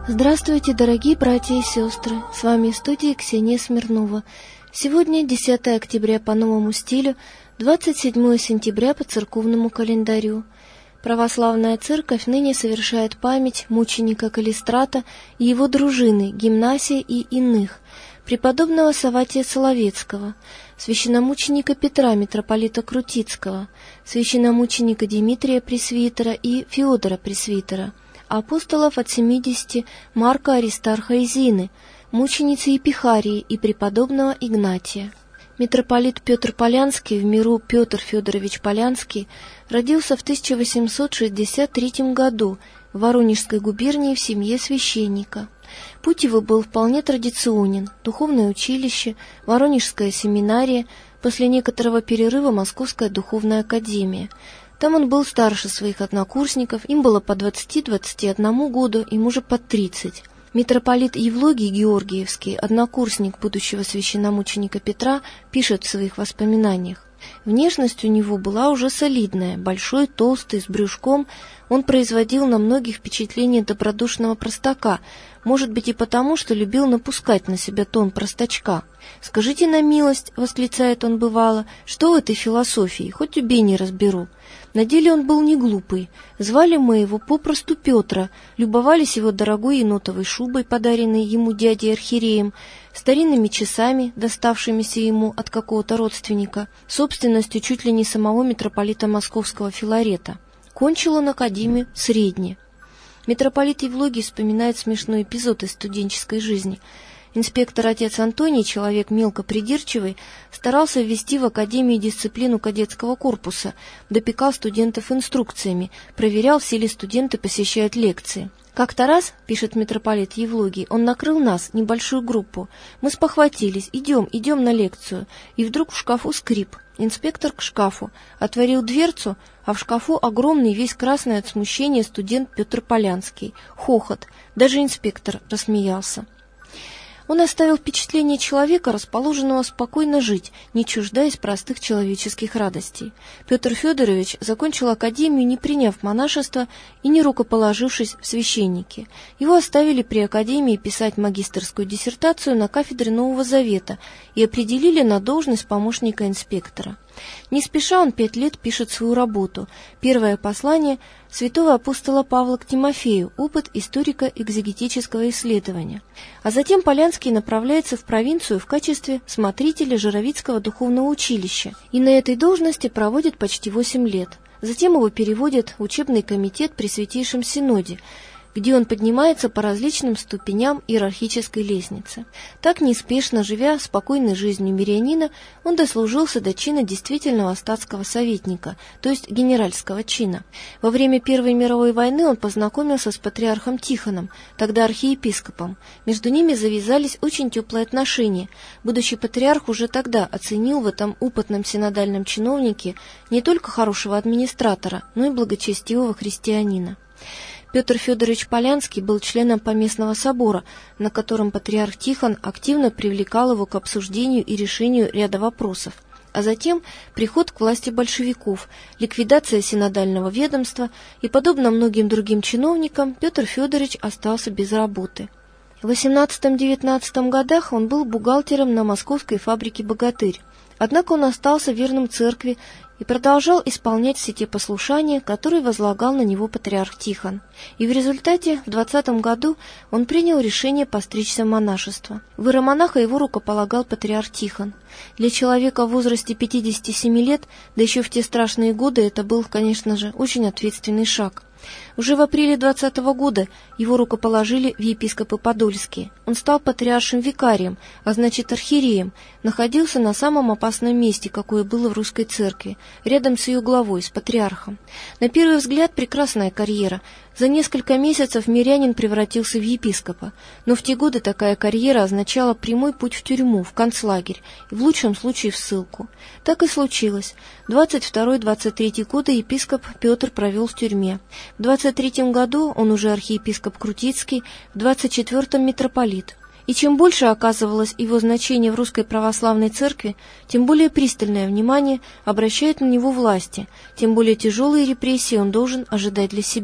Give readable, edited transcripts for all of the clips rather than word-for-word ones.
Здравствуйте, дорогие братья и сестры! С вами в студии Ксения Смирнова. Сегодня 10 октября по новому стилю, 27 сентября по церковному календарю. Православная церковь ныне совершает память мученика Калистрата и его дружины Гимнасия и иных, преподобного Савватия Соловецкого, священномученика Петра, митрополита Крутицкого, священномученика Димитрия Пресвитера и Феодора Пресвитера, апостолов от 70 Марка Аристарха и Зины, мученицы Епихарии и преподобного Игнатия. Митрополит Петр Полянский, в миру Петр Федорович Полянский, родился в 1863 году в Воронежской губернии в семье священника. Путь его был вполне традиционен: духовное училище, Воронежская семинария, после некоторого перерыва Московская духовная академия. Там он был старше своих однокурсников, им было по 20-21 году, ему же под 30. Митрополит Евлогий Георгиевский, однокурсник будущего священномученика Петра, пишет в своих воспоминаниях: внешность у него была уже солидная, большой, толстый, с брюшком. Он производил на многих впечатление добродушного простака, может быть и потому, что любил напускать на себя тон простачка. «Скажите на милость, — восклицает он бывало, — что в этой философии, хоть убей не разберу». На деле он был не глупый. Звали мы его попросту Петра, любовались его дорогой енотовой шубой, подаренной ему дядей архиереем, старинными часами, доставшимися ему от какого-то родственника, собственностью чуть ли не самого митрополита Московского Филарета. Кончил он академию средне. Митрополит Евлогий вспоминает смешной эпизод из студенческой жизни. Инспектор отец Антоний, человек мелко придирчивый, старался ввести в академию дисциплину кадетского корпуса, допекал студентов инструкциями, проверял, все ли студенты посещают лекции. Как-то раз, пишет митрополит Евлогий, он накрыл нас, небольшую группу. Мы спохватились: идем на лекцию. И вдруг в шкафу скрип. Инспектор к шкафу отворил дверцу, а в шкафу огромный, весь красный от смущения студент Петр Полянский. Хохот. Даже инспектор рассмеялся. Он оставил впечатление человека, расположенного спокойно жить, не чуждаясь простых человеческих радостей. Петр Федорович закончил академию, не приняв монашество и не рукоположившись в священники. Его оставили при академии писать магистерскую диссертацию на кафедре Нового Завета и определили на должность помощника инспектора. Не спеша он 5 лет пишет свою работу. Первое послание святого апостола Павла к Тимофею, опыт историко-экзегетического исследования. А затем Полянский направляется в провинцию в качестве смотрителя Жировицкого духовного училища и на этой должности проводит почти 8 лет. Затем его переводят в учебный комитет при Святейшем Синоде, где он поднимается по различным ступеням иерархической лестницы. Так, неспешно живя спокойной жизнью мирянина, он дослужился до чина действительного статского советника, то есть генеральского чина. Во время Первой мировой войны он познакомился с патриархом Тихоном, тогда архиепископом. Между ними завязались очень теплые отношения. Будущий патриарх уже тогда оценил в этом опытном синодальном чиновнике не только хорошего администратора, но и благочестивого христианина. Петр Федорович Полянский был членом Поместного собора, на котором патриарх Тихон активно привлекал его к обсуждению и решению ряда вопросов. А затем приход к власти большевиков, ликвидация синодального ведомства и, подобно многим другим чиновникам, Петр Федорович остался без работы. В 18-19 годах он был бухгалтером на московской фабрике «Богатырь». Однако он остался верным церкви и продолжал исполнять все те послушания, которые возлагал на него патриарх Тихон. И в результате в 20 году он принял решение постричься в монашество. В иеромонаха его рукополагал патриарх Тихон. Для человека в возрасте 57 лет, да еще в те страшные годы, это был, конечно же, очень ответственный шаг. Уже в апреле 20 года его рукоположили в епископы Подольские. Он стал патриаршим викарием, а значит архиереем, находился на самом опасном месте, какое было в русской церкви, рядом с ее главой, с патриархом. На первый взгляд прекрасная карьера. За несколько месяцев мирянин превратился в епископа. Но в те годы такая карьера означала прямой путь в тюрьму, в концлагерь, и в лучшем случае в ссылку. Так и случилось. 22-23 годы епископ Петр провел в тюрьме. В 23 году он уже архиепископ Крутицкий, в 24-м митрополит. И чем больше оказывалось его значение в русской православной церкви, тем более пристальное внимание обращают на него власти, тем более тяжелые репрессии он должен ожидать для себя.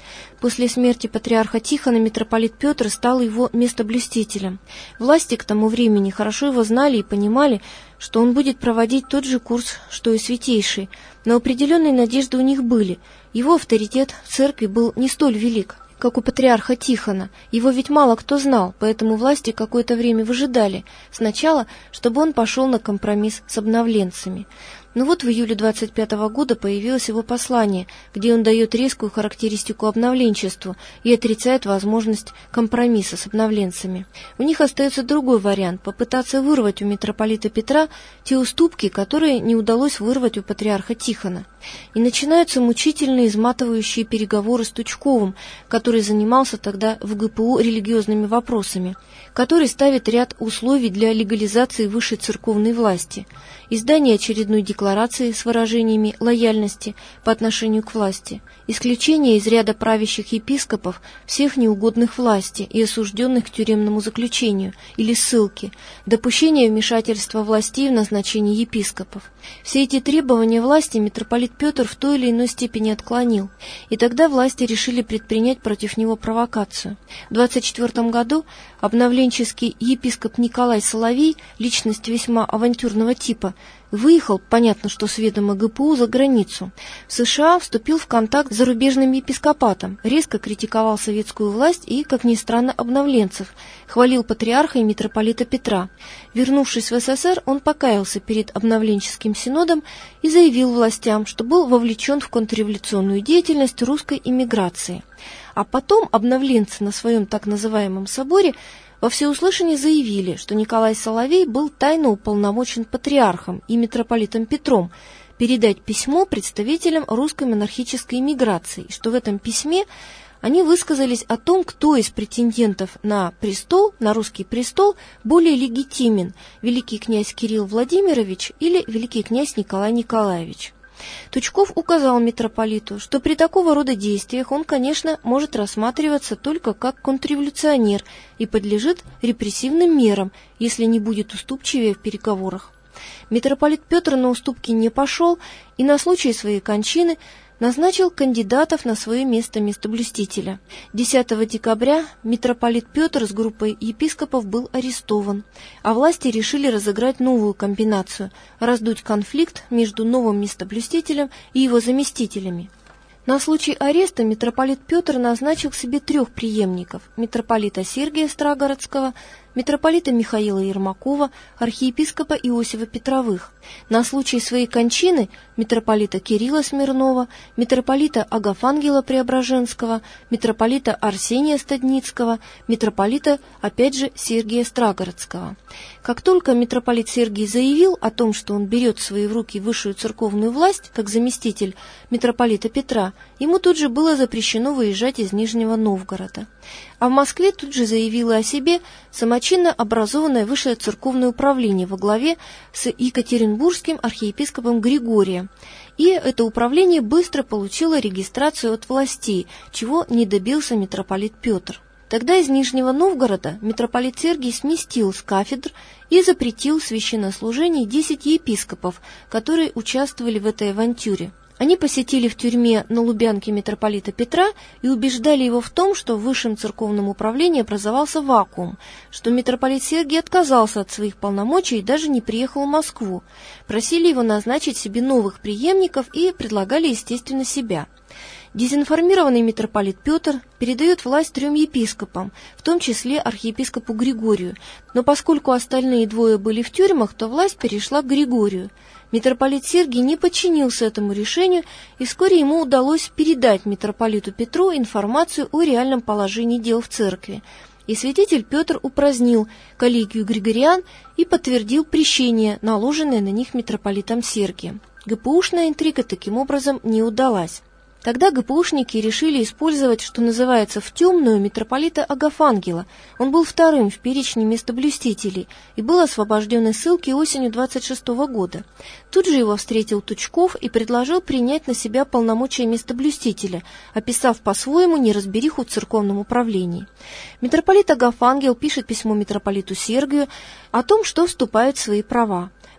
После смерти патриарха Тихона митрополит Петр стал его местоблюстителем. Власти к тому времени хорошо его знали и понимали, что он будет проводить тот же курс, что и Святейший, но определенные надежды у них были. Его авторитет в церкви был не столь велик, как у патриарха Тихона. Его ведь мало кто знал, поэтому власти какое-то время выжидали сначала, чтобы он пошел на компромисс с обновленцами. Но вот в июле 25 года появилось его послание, где он дает резкую характеристику обновленчеству и отрицает возможность компромисса с обновленцами. У них остается другой вариант – попытаться вырвать у митрополита Петра те уступки, которые не удалось вырвать у патриарха Тихона. И начинаются мучительные, изматывающие переговоры с Тучковым, который занимался тогда в ГПУ религиозными вопросами, который ставит ряд условий для легализации высшей церковной власти. Издание очередной декларации с выражениями лояльности по отношению к власти, исключение из ряда правящих епископов всех неугодных власти и осужденных к тюремному заключению или ссылке, допущение вмешательства властей в назначение епископов. Все эти требования власти митрополит Петр в той или иной степени отклонил, и тогда власти решили предпринять против него провокацию. В 24 году обновленческий епископ Николай Соловей, личность весьма авантюрного типа, выехал, понятно, что с ведома ГПУ, за границу. В США вступил в контакт с зарубежным епископатом, резко критиковал советскую власть и, как ни странно, обновленцев, хвалил патриарха и митрополита Петра. Вернувшись в СССР, он покаялся перед обновленческим синодом и заявил властям, что был вовлечен в контрреволюционную деятельность русской эмиграции. А потом обновленцы на своем так называемом соборе во всеуслышание заявили, что Николай Соловей был тайно уполномочен патриархом и митрополитом Петром передать письмо представителям русской монархической эмиграции, что в этом письме они высказались о том, кто из претендентов на престол, на русский престол, более легитимен, великий князь Кирилл Владимирович или великий князь Николай Николаевич. Тучков указал митрополиту, что при такого рода действиях он, конечно, может рассматриваться только как контрреволюционер и подлежит репрессивным мерам, если не будет уступчивее в переговорах. Митрополит Петр на уступки не пошел и на случай своей кончины назначил кандидатов на свое место местоблюстителя. 10 декабря митрополит Петр с группой епископов был арестован, а власти решили разыграть новую комбинацию – раздуть конфликт между новым местоблюстителем и его заместителями. На случай ареста митрополит Петр назначил к себе 3 преемников – митрополита Сергия Страгородского, митрополита Михаила Ермакова, архиепископа Иосифа Петровых. На случай своей кончины митрополита Кирилла Смирнова, митрополита Агафангела Преображенского, митрополита Арсения Стадницкого, митрополита, опять же, Сергия Страгородского. Как только митрополит Сергий заявил о том, что он берет в свои руки высшую церковную власть, как заместитель митрополита Петра, ему тут же было запрещено выезжать из Нижнего Новгорода. А в Москве тут же заявило о себе самочинно образованное высшее церковное управление во главе с екатеринбургским архиепископом Григорием. И это управление быстро получило регистрацию от властей, чего не добился митрополит Петр. Тогда из Нижнего Новгорода митрополит Сергий сместил с кафедр и запретил священнослужение 10 епископов, которые участвовали в этой авантюре. Они посетили в тюрьме на Лубянке митрополита Петра и убеждали его в том, что в высшем церковном управлении образовался вакуум, что митрополит Сергий отказался от своих полномочий и даже не приехал в Москву. Просили его назначить себе новых преемников и предлагали, естественно, себя. Дезинформированный митрополит Петр передает власть 3 епископам, в том числе архиепископу Григорию, но поскольку остальные 2 были в тюрьмах, то власть перешла к Григорию. Митрополит Сергий не подчинился этому решению, и вскоре ему удалось передать митрополиту Петру информацию о реальном положении дел в церкви. И святитель Петр упразднил коллегию григориан и подтвердил прещение, наложенное на них митрополитом Сергием. ГПУшная интрига таким образом не удалась. Тогда ГПУшники решили использовать, что называется, в темную митрополита Агафангела. Он был 2-м в перечне местоблюстителей и был освобожден из ссылки осенью 26 года. Тут же его встретил Тучков и предложил принять на себя полномочия местоблюстителя, описав по-своему неразбериху в церковном управлении. Митрополит Агафангел пишет письмо митрополиту Сергию о том, что вступает в свои права.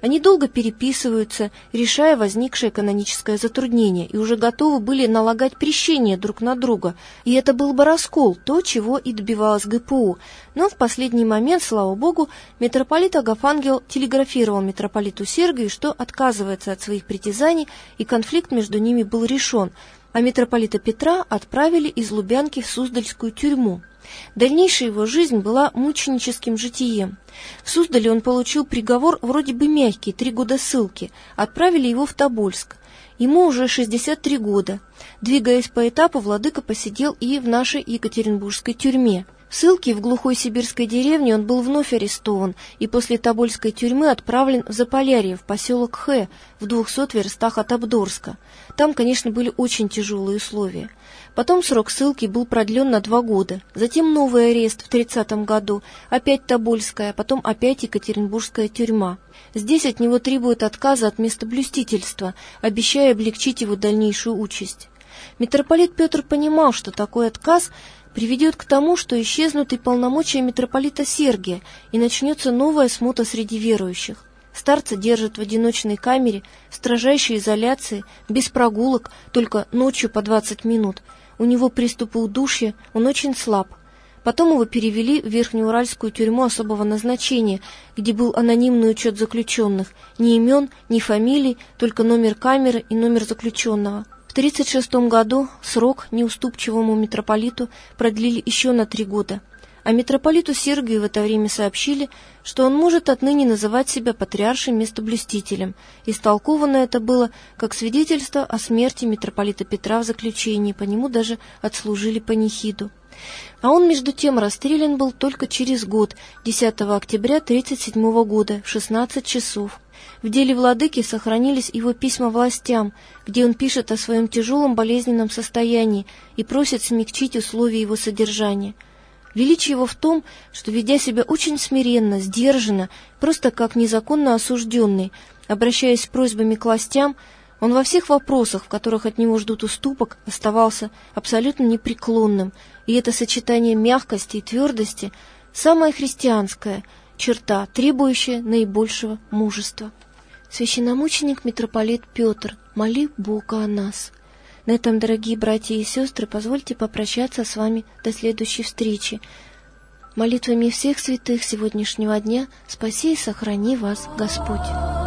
Они долго переписываются, решая возникшее каноническое затруднение, и уже готовы были налагать прещение друг на друга. И это был бы раскол, то, чего и добивалась ГПУ. Но в последний момент, слава богу, митрополит Агафангел телеграфировал митрополиту Сергию, что отказывается от своих притязаний, и конфликт между ними был решен, а митрополита Петра отправили из Лубянки в Суздальскую тюрьму. Дальнейшая его жизнь была мученическим житием. В Суздале он получил приговор вроде бы мягкий, 3 года ссылки. Отправили его в Тобольск. Ему уже 63 года. Двигаясь по этапу, владыка посидел и в нашей Екатеринбургской тюрьме. В ссылке в глухой сибирской деревне он был вновь арестован и после Тобольской тюрьмы отправлен в Заполярье, в поселок Хэ, в 200 верстах от Абдорска. Там, конечно, были очень тяжелые условия. Потом срок ссылки был продлен на 2 года. Затем новый арест в 30 году, опять Тобольская, потом опять Екатеринбургская тюрьма. Здесь от него требуют отказа от местоблюстительства, обещая облегчить его дальнейшую участь. Митрополит Петр понимал, что такой отказ приведет к тому, что исчезнут и полномочия митрополита Сергия, и начнется новая смута среди верующих. Старца держат в одиночной камере, в строжайшей изоляции, без прогулок, только ночью по 20 минут. У него приступы удушья, он очень слаб. Потом его перевели в Верхнеуральскую тюрьму особого назначения, где был анонимный учет заключенных, ни имен, ни фамилий, только номер камеры и номер заключенного. В 1936 году срок неуступчивому митрополиту продлили еще на 3 года, а митрополиту Сергию в это время сообщили, что он может отныне называть себя патриаршим местоблюстителем. Истолковано это было как свидетельство о смерти митрополита Петра в заключении, по нему даже отслужили панихиду. А он, между тем, расстрелян был только через год, 10 октября 1937 года, в 16 часов. В деле владыки сохранились его письма властям, где он пишет о своем тяжелом болезненном состоянии и просит смягчить условия его содержания. Величие его в том, что, ведя себя очень смиренно, сдержанно, просто как незаконно осужденный, обращаясь с просьбами к властям, он во всех вопросах, в которых от него ждут уступок, оставался абсолютно непреклонным, и это сочетание мягкости и твердости – самая христианская черта, требующая наибольшего мужества. Священномученик митрополит Петр, моли Бога о нас. На этом, дорогие братья и сестры, позвольте попрощаться с вами до следующей встречи. Молитвами всех святых сегодняшнего дня спаси и сохрани вас Господь.